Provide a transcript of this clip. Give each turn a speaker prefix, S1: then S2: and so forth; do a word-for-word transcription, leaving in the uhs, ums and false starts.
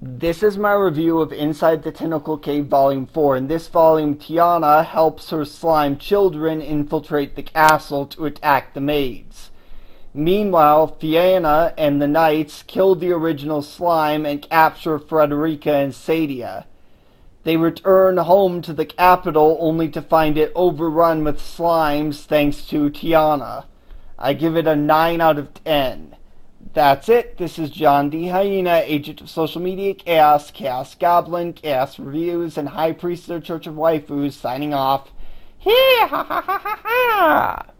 S1: This is my review of Inside the Tentacle Cave Volume four. In this volume, Tiana helps her slime children infiltrate the castle to attack the maids. Meanwhile, Fianna and the knights kill the original slime and capture Frederica and Sadia. They return home to the capital only to find it overrun with slimes thanks to Tiana. I give it a nine out of ten. That's it. This is John D. Hyena, agent of social media chaos, Chaos Goblin, Chaos Reviews, and High Priest of the Church of Waifus, signing off. Hee ha ha ha ha ha!